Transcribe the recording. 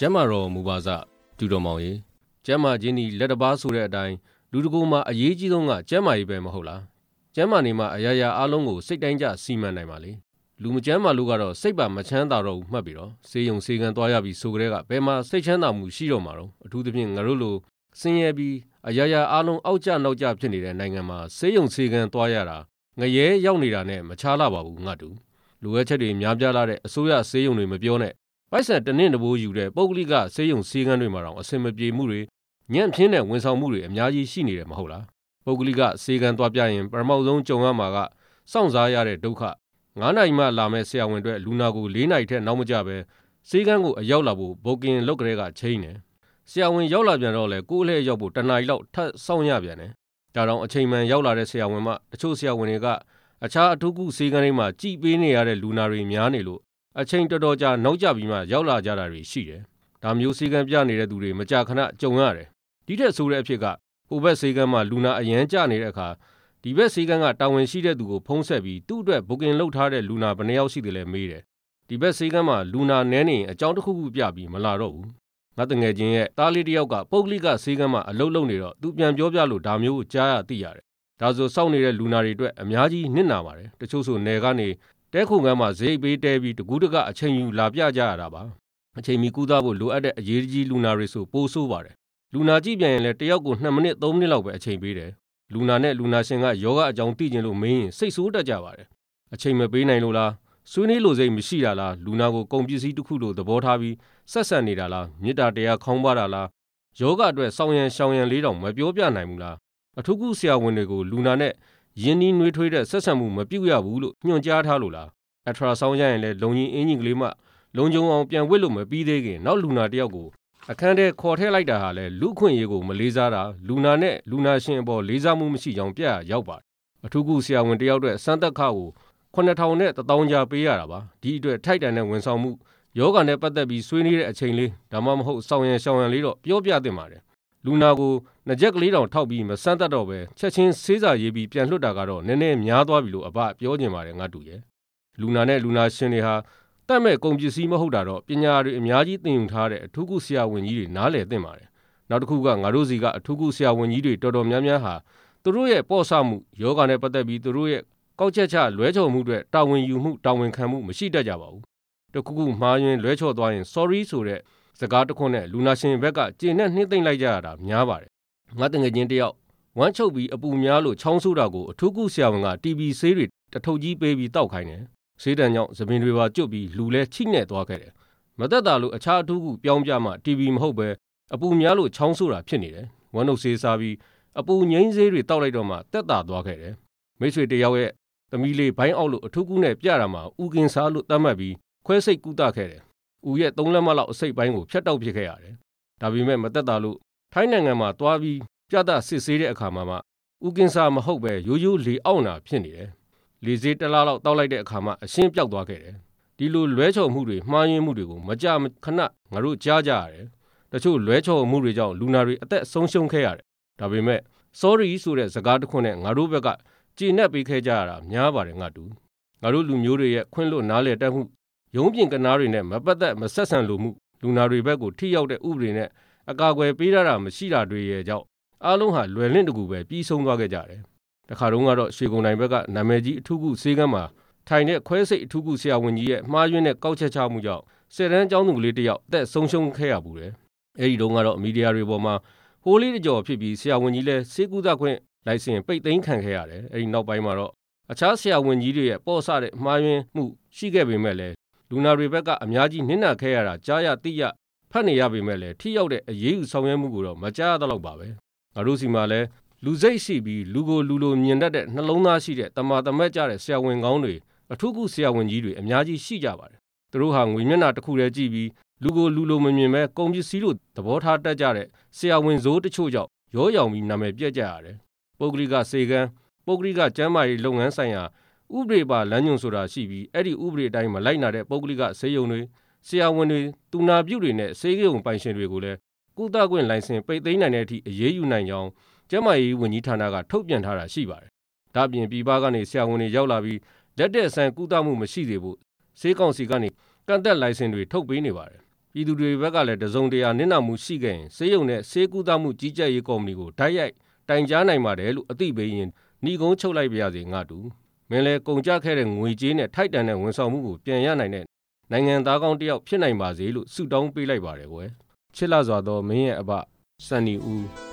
ကျမ်းမာတော်မူပါစတူတော်မောင်ရေကျမ်းမာခြင်းဒီလက်တစ်ပါးဆိုတဲ့အတိုင်းလူတကူမှာအရေးကြီးဆုံးကကျမ်းမာရေးပဲမဟုတ်လားကျမ်းမာနေမှာအရာရာအလုံးကိုစိတ်တိုင်းကြစီမံနိုင်ပါလေလူမကျမ်းမာလို့ကတော့စိတ်ပါမချမ်းသာတော့ဘူးမှတ်ပြီးတော့စေယုံစေကံသွားရပြီဆိုကြတဲ့ကဘယ်မှာစိတ်ချမ်းသာမှုရှိတော့မှာတော့အထူးသဖြင့်ငါတို့လိုဆင်းရဲပြီးအရာရာအလုံးအောက်ကျနောက်ကျဖြစ်နေတဲ့နိုင်ငံမှာစေယုံစေကံသွားရတာငရဲရောက်နေတာနဲ့မချားလာပါဘူးငါတူလူဝဲချက်တွေများပြားလာတဲ့အစိုးရစေယုံတွေမပြောနဲ့ပိုက်ဆံတနင့်တဘိုးယူတဲ့ပုဂ္ဂလိကစေယုံစေကန်းတွေမှာတော့အစင်မပြေမှုတွေညံ့ဖျင်းတဲ့ဝန်ဆောင်မှုတွေအများကြီးရှိနေတယ်မဟုတ်လားပုဂ္ဂလိကစေကန်းသွားပြရင်ပထမဆုံးကြုံရမှာကစောင့်စားရတဲ့ဒုက္ခ9နာရီမှလာမဲ့ဆရာဝန်တွေလူနာကို4နာရီထက်နောက်မကျပဲစေကန်းကိုအရောက်လာဖို့ဘိုကင်လုတ်ကလေးကချိန်နေဆရာဝန်ရောက်လာပြန်တော့လေကိုယ်အလှည့်ရောက်ဖို့တနာရီလောက်ထပ်စောင့်ရပြန်တယ်ဒါတော့အချိန်မှန်ရောက်လာတဲ့ဆရာဝန်မှတချို့ဆရာဝန်တွေကအခြားအထူးကုစေကန်းတွေမှာကြည်ပေးနေရတဲ့လူနာတွေများနေလို့အချိန်တော်တော်ကြာနောက်ကျပြီးမှရောက်လာကြတာတွေရှိတယ်။ဒါမျိုးစေကံပြနေတဲ့သူတွေမကြာခဏကြုံရတယ်။ဒီထက်ဆိုတဲ့အဖြစ်ကဟိုဘက်စေကံမှာလူနာအရန်ကျနေတဲ့အခါဒီဘက်စေကံကတာဝန်ရှိတဲ့သူကိုဖုံးဆက်ပြီးသူ့အတွက်ဘုကင်လုပ်ထားတဲ့လူနာဘယ်နှယောက်ရှိတယ်လဲမေးတယ်။ဒီဘက်စေကံမှာလူနာနည်းနေရင်အကြောင်းတစ်ခုခုပြပြီးမလာတော့ဘူး။ငါတငယ်ချင်းရဲ့သားလေးတစ်ယောက်ကပုဂ္ဂလိကစေကံမှာအလုပ်လုပ်နေတော့သူပြန်ပြောပြလို့ဒါမျိုးကိုကြားရသိရတယ်။ဒါဆိုစောင့်နေတဲ့လူနာတွေအတွက်အများကြီးနစ်နာပါတယ်။တချို့ဆိုနယ်ကနေတဲခုံကမ်းမှာဈေးပေးတဲပြီးတကူးတကအချိန်ယူလာပြကြရတာပါအချိန်မီကူးသားဖို့လိုအပ်တဲ့အရေးကြီးလူနာတွေဆိုပိုဆိုးပါတယ်လူနာကြည့်ပြန်ရင်လည်းတယောက်ကို2မိနစ်3မိနစ်လောက်ပဲအချိန်ပေးတယ်လူနာနဲ့လူနာရှင်ကယောဂအကြောင်းသိကျင်လို့မင်းရင်စိတ်ဆိုးတတ်ကြပါတယ်အချိန်မပေးနိုင်လို့လားဆွေးနွေးလို့စိတ်မရှိတာလားလူနာကိုကုန်ပစ္စည်းတစ်ခုလိုသဘောထားပြီးဆက်ဆံနေတာလားမေတ္တာတရားခေါင်းပါတာလားယောဂအတွက်စောင်းရန်ရှောင်ရန်လေးတောင်မပြောပြနိုင်ဘူးလားအထူးကုဆရာဝန်တွေကိုလူနာနဲ့ရင်းနှီးနှွေးထွေးတဲ့ဆက်ဆံမှုမပြုတ်ရဘူးလို့ညွှန်ကြားထားလို့လားအထရာဆောင်းရရင်လည်းလုံကြီးအင်းကြီးကလေးမှလုံကြုံအောင်ပြန်ဝစ်လို့မပြီးသေးခင်နောက်လူနာတယောက်ကိုအခန်းထဲခေါ်ထည့်လိုက်တာဟာလည်းလူခွင့်ရေးကိုမလေးစားတာလူနာနဲ့လူနာရှင်အပေါ်လေးစားမှုမရှိကြောင်းပြရရောက်ပါတယ်အထူးကုဆရာဝန်တယောက်အတွက်စမ်းသပ်ခကို9000နဲ့1000ကျာပေးရတာပါဒီအတွက်ထိုက်တန်တဲ့ဝန်ဆောင်မှုယောဂနဲ့ပတ်သက်ပြီးဆွေးနွေးတဲ့အချိန်လေးဒါမှမဟုတ်စောင်းရန်ရှောင်ရန်လေးတော့ပြောပြသင့်ပါတယ်လူနာကိုနှစ်ချက်ကလေးတောင်ထောက်ပြီးမစမ်းသပ်တော့ပဲချက်ချင်းဆေးစာရေးပြီးပြန်လွှတ်တာကတော့နည်းနည်းများသွားပြီလို့အဘပြောချင်ပါတယ်ငါတူရဲ့လူနာနဲ့လူနာရှင်တွေဟာတတ်မဲ့ကုန်ပစ္စည်းမဟုတ်တာတော့ပညာတွေအများကြီးသင်ယူထားတဲ့အထူးကုဆရာဝန်ကြီးတွေနားလည်သင့်ပါတယ်နောက်တစ်ခုကငါတို့စီကအထူးကုဆရာဝန်ကြီးတွေတော်တော်များများဟာသူတို့ရဲ့ပေါ့ဆမှုယောဂနဲ့ပတ်သက်ပြီးသူတို့ရဲ့ကောက်ချက်ချလွဲချော်မှုတွေတာဝန်ယူမှုတာဝန်ခံမှုမရှိတတ်ကြပါဘူးတခုခုမှားယွင်းလွဲချော်သွားရင် sorry ဆိုတဲ့စကားတစ်ခွန်းနဲ့လူနာရှင်ဘက်ကကျေနပ်နှိမ့်သိမ့်လိုက်ကြရတာများပါတယ်ငါတငယ်ချင်းတယောက်ဝမ်းချုပ်ပြီးအပူများလို့ချောင်းဆိုးတာကိုအထူးကုဆရာဝန်က TB ဆေးတွေတထုပ်ကြီးပေးပြီးတောက်ခိုင်းတယ်ဆေးတံကြောင့်သပင်တွေပါကျွတ်ပြီးလူလဲချိနဲ့သွားခဲ့တယ်မသက်သာလို့အခြားအထူးကုပြောင်းပြမှ TB မဟုတ်ပဲအပူများလို့ချောင်းဆိုးတာဖြစ်နေတယ်ဝမ်းနှုတ်ဆေးစားပြီးအပူငိမ့်ဆေးတွေတောက်လိုက်တော့မှသက်သာသွားခဲ့တယ်မိတ်ဆွေတယောက်ရဲ့သမီးလေးဘိုင်းအောက်လို့အထူးကုနဲ့ပြတာမှာဥကင်စားလို့တတ်မှတ်ပြီးခွဲစိတ်ကုသခဲ့တယ်ဦးရဲ့3လက်မလောက်အစိတ်ပိုင်းကိုဖြတ်တောက်ပစ်ခဲ့ရတယ်ဒါပေမဲ့မသက်သာလို့ထိုင်းနိုင်ငံမှာသွားပြီးပြသစစ်ဆေးတဲ့အခါမှာမှဥကင်စားမဟုတ်ပဲရိုးရိုးလေအောင့်တာဖြစ်နေတယ်လေဆေးတစ်လားလောက်တောက်လိုက်တဲ့အခါမှာအရှင်းပြောက်သွားခဲ့တယ်ဒီလိုလွဲချော်မှုတွေမှားယွင်းမှုတွေကိုမကြာခဏငါတို့ကြားကြရတယ်တချို့လွဲချော်မှုတွေကြောင့်လူနာတွေအသက်ဆုံးရှုံးခဲ့ရတယ်ဒါပေမဲ့ sorry ဆိုတဲ့စကားတစ်ခွန်းနဲ့ငါတို့ဘက်ကကျေနပ်ပေးခဲ့ကြရတာများပါတယ်ငါတို့လူမျိုးတွေရဲ့ခွင့်လွတ်နားလည်တတ်မှုရုံးပြင်ကနားတွေနဲ့မပတ်သက်မဆက်ဆံလိုမှုလူနာတွေဘက်ကိုထိရောက်တဲ့ဥပဒေနဲ့အကာအကွယ်ပေးတာမရှိတာတွေရဲ့ကြောင့်အားလုံးဟာလွယ်လင့်တကူပဲပြီးဆုံးသွားခဲ့ကြတယ်တခါတုန်းကတော့ရွှေကုန်တိုင်းဘက်ကနာမည်ကြီးအထူးကုဆေးကမ်းမှာထိုင်တဲ့ခွဲစိတ်အထူးကုဆရာဝန်ကြီးရဲ့မှားယွင်းတဲ့ကောက်ချက်ချမှုကြောင့်10တန်းကျောင်းသူကလေးတစ်ယောက်အသက်ဆုံးရှုံးခဲ့ရပူတယ်အဲဒီတုန်းကတော့မီဒီယာတွေပေါ်မှာဟိုးလေးတကြော်ဖြစ်ပြီးဆရာဝန်ကြီးလည်းဆေးကုသခွင့်လိုင်စင်ပိတ်သိမ်းခံခဲ့ရတယ်အဲဒီနောက်ပိုင်းမှာတော့အခြားဆရာဝန်ကြီးတွေရဲ့ပေါ့ဆတဲ့မှားယွင်းမှုရှိခဲ့ပေမဲ့လည်းလူနာတွေဘက်ကအများကြီးနစ်နာခဲ့ရတာကြားရသိရဖတ်နေရပေမဲ့လည်းထိရောက်တဲ့အရေးယူဆောင်ရွက်မှုကိုတော့မကြားရတော့ပါပဲငါတို့စီမှာလည်းလူစိတ်ရှိပြီးလူကိုလူလိုမြင်တတ်တဲ့နှလုံးသားရှိတဲ့တမာတမက်ကြတဲ့ဆရာဝန်ကောင်းတွေအထူးကုဆရာဝန်ကြီးတွေအများကြီးရှိကြပါတယ်သူတို့ဟာငွေမျက်နှာတစ်ခုတည်းကြည့်ပြီးလူကိုလူလိုမမြင်ပဲကုန်ပစ္စည်းလိုသဘောထားတတ်ကြတဲ့ဆရာဝန်ဇိုးတချို့ကြောင့်ရောရောင်ပြီးနာမည်ပြက်ကြရတယ်ပုဂ္ဂလိကစေကံပုဂ္ဂလိကကျန်းမာရေးလုပ်ငန်းဆိုင်ရာဥပဒေပါလမ်းညွှန်ဆိုတာရှိပြီးအဲ့ဒီဥပဒေအတိုင်းမလိုက်နာတဲ့ပုဂ္ဂလိကဆေးရုံတွေဆရာဝန်တွေတူနာပြုတွေနဲ့ဆေးရုံပိုင်ရှင်တွေကိုလည်းကုသခွင့်လိုင်စင်ပိတ်သိမ်းနိုင်တဲ့အထိအရေးယူနိုင်ကြောင်းကျန်းမာရေးဝန်ကြီးဌာနကထုတ်ပြန်ထားတာရှိပါတယ်။ဒါ့အပြင်ပြည်ပကနေဆရာဝန်တွေရောက်လာပြီးလက်တဲ့အဆန်ကုသမှုမရှိသေးဘူးဆေးကောင်စီကနေကန့်သက်လိုင်စင်တွေထုတ်ပေးနေပါတယ်ပြည်သူတွေဘက်ကလည်းတစုံတရာနစ်နာမှုရှိခဲ့ရင်ဆေးရုံနဲ့ဆေးကုသမှုကြီးကြပ်ရေးကော်မတီကိုတိုက်ရိုက်တိုင်ကြားနိုင်ပါတယ်လို့အသိပေးရင်နှီးကုန်းချုပ်လိုက်ပါရစေငါတူမင်းလည်းကုန်ကြခဲ့တဲ့ငွေကြေးနဲ့ထိုက်တန်တဲ့ဝန်ဆောင်မှုကိုပြန်ရနိုင်တဲ့နိုင်ငံသားကောင်းတစ်ယောက်ဖြစ်နိုင်ပါစေလို့ဆုတောင်းပေးလိုက်ပါတယ်ကွယ်ချစ်လာစွာသောမင်းရဲ့အဘစန်နီဦး